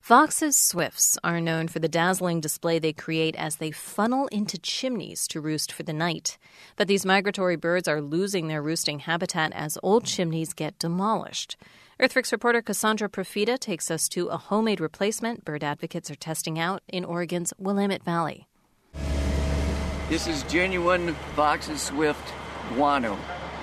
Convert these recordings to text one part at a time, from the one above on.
Fox's swifts are known for the dazzling display they create as they funnel into chimneys to roost for the night. But these migratory birds are losing their roosting habitat as old chimneys get demolished. Earthfix reporter Cassandra Profita takes us to a homemade replacement bird advocates are testing out in Oregon's Willamette Valley. This is genuine Fox's swift guano,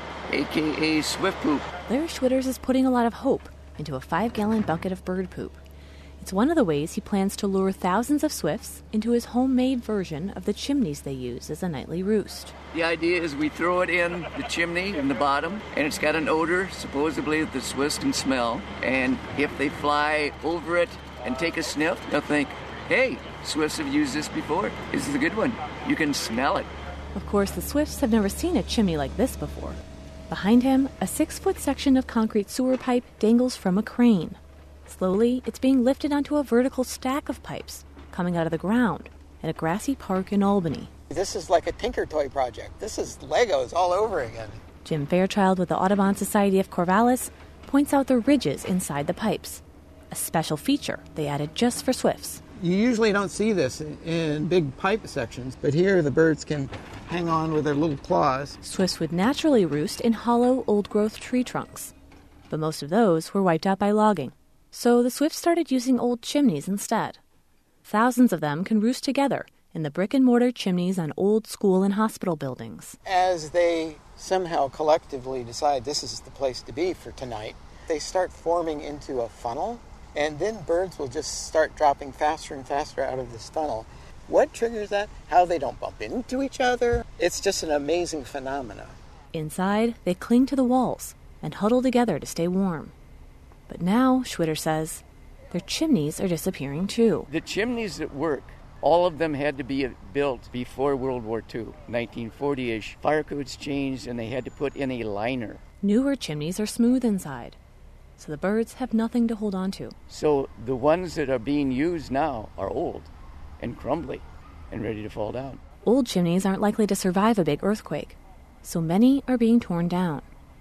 a.k.a. swift poop. Larry Schwitters is putting a lot of hope into a 5-gallon bucket of bird poop. It's one of the ways he plans to lure thousands of swifts into his homemade version of the chimneys they use as a nightly roost. The idea is we throw it in the chimney in the bottom, and it's got an odor, supposedly, that the swifts can smell. And if they fly over it and take a sniff, they'll think, hey, swifts have used this before. This is a good one. You can smell it. Of course, the swifts have never seen a chimney like this before. Behind him, a 6-foot section of concrete sewer pipe dangles from a crane. Slowly, it's being lifted onto a vertical stack of pipes coming out of the ground at a grassy park in Albany. This is like a Tinker Toy project. This is Legos all over again. Jim Fairchild with the Audubon Society of Corvallis points out the ridges inside the pipes, a special feature they added just for swifts. You usually don't see this in big pipe sections, but here the birds can hang on with their little claws. Swifts would naturally roost in hollow, old-growth tree trunks, but most of those were wiped out by logging. So the swifts started using old chimneys instead. Thousands of them can roost together in the brick-and-mortar chimneys on old school and hospital buildings. As they somehow collectively decide this is the place to be for tonight, they start forming into a funnel, and then birds will just start dropping faster and faster out of this funnel. What triggers that? How they don't bump into each other. It's just an amazing phenomenon. Inside, they cling to the walls and huddle together to stay warm. But now, Schwitter says, their chimneys are disappearing too. The chimneys that work, all of them had to be built before World War II, 1940-ish. Fire codes changed and they had to put in a liner. Newer chimneys are smooth inside, so the birds have nothing to hold on to. So the ones that are being used now are old and crumbly and ready to fall down. Old chimneys aren't likely to survive a big earthquake, so many are being torn down.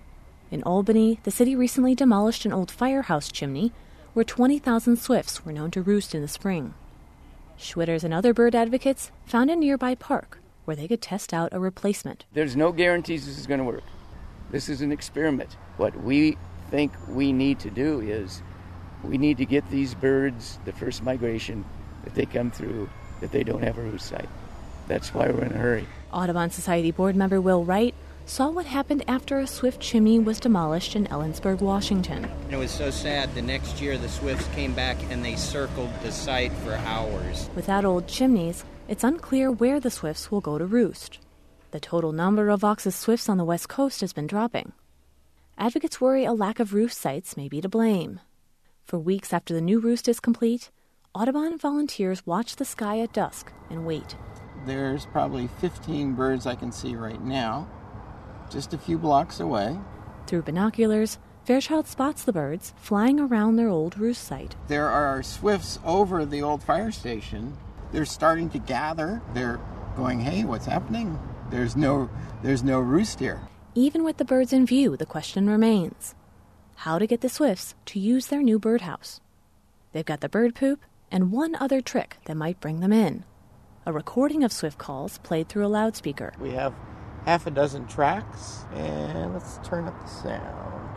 In Albany, the city recently demolished an old firehouse chimney where 20,000 swifts were known to roost in the spring. Schwitters and other bird advocates found a nearby park where they could test out a replacement. There's no guarantees this is going to work. This is an experiment. What we think we need to do is we need to get these birds, the first migration, that they come through, that they don't have a roost site. That's why we're in a hurry. Audubon Society board member Will Wright saw what happened after a swift chimney was demolished in Ellensburg, Washington. It was so sad. The next year, the swifts came back and they circled the site for hours. Without old chimneys, it's unclear where the swifts will go to roost. The total number of Fox's swifts on the West Coast has been dropping. Advocates worry a lack of roost sites may be to blame. For weeks after the new roost is complete, Audubon volunteers watch the sky at dusk and wait. There's probably 15 birds I can see right now, just a few blocks away. Through binoculars, Fairchild spots the birds flying around their old roost site. There are swifts over the old fire station. They're starting to gather. They're going, hey, what's happening? There's no roost here. Even with the birds in view, the question remains: how to get the swifts to use their new birdhouse. They've got the bird poop and one other trick that might bring them in: a recording of swift calls played through a loudspeaker. We have half a dozen tracks, and let's turn up the sound.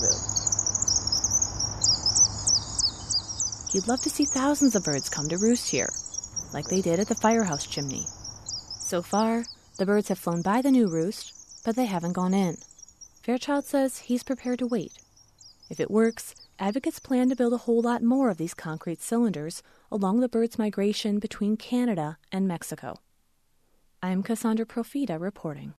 He'd love to see thousands of birds come to roost here, like they did at the firehouse chimney. So far, the birds have flown by the new roost, but they haven't gone in. Fairchild says he's prepared to wait. If it works, advocates plan to build a whole lot more of these concrete cylinders along the birds' migration between Canada and Mexico. I'm Cassandra Profita reporting.